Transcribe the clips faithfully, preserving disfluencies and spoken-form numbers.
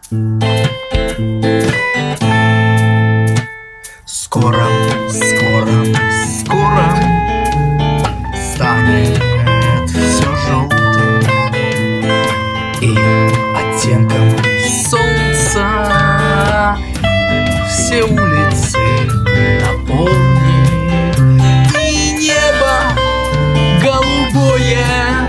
Скоро, скоро, скоро станет все желтым и оттенком солнца все улицы наполнит, и небо голубое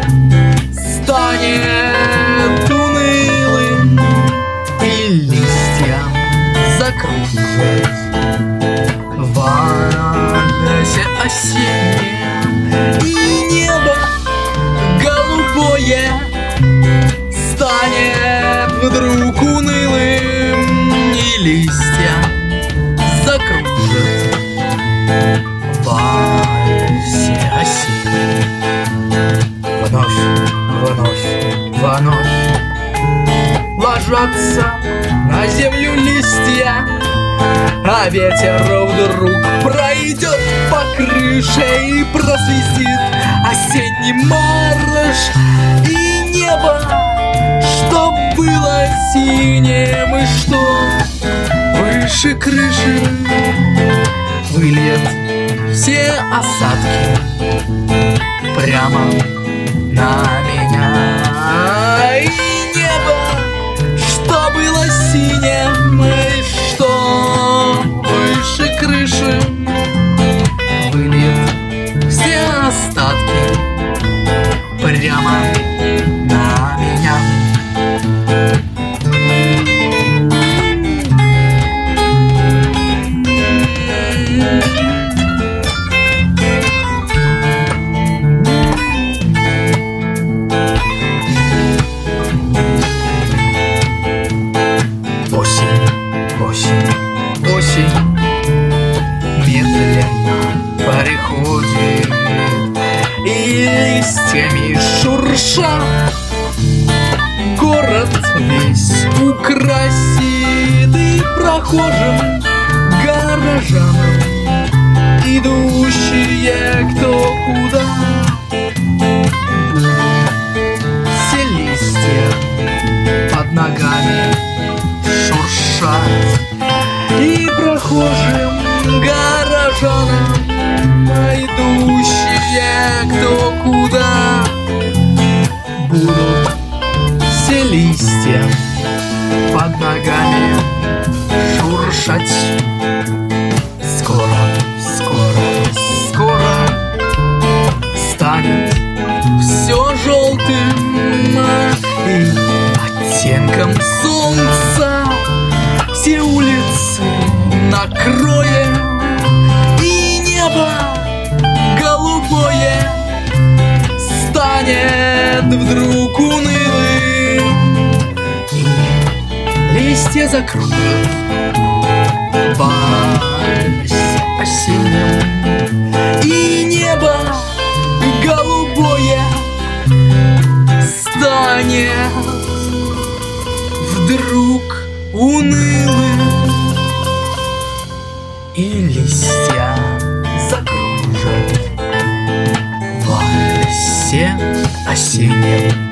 станет унылым, и листья закружат в вальсе осеннем, и небо голубое станет вдруг унылым, и листья закружат в вальсе осеннем. Вновь, вновь, вновь ложатся на землю листья, а ветер вдруг пройдет по крыше и просвистит осенний марш, и небо, что было синим и что выше крыши, выльет все осадки прямо на меня. И небо, что было синим и что выше крыши, выльет все остатки прямо на меня. Осень медленно приходит, и листьями шурша город весь украсит, и прохожим горожанам, идущие кто куда, все листья под ногами шуршат, и прохожим горожанам, идущие кто куда, будут все листья под ногами шуршать. Скоро, скоро, скоро станет все желтым и оттенком солнца все улицы накроет, и небо голубое станет вдруг унылым, и листья закружат в вальсе осеннем, и небо голубое станет вдруг унылым, и листья закружат в вальсе осеннем.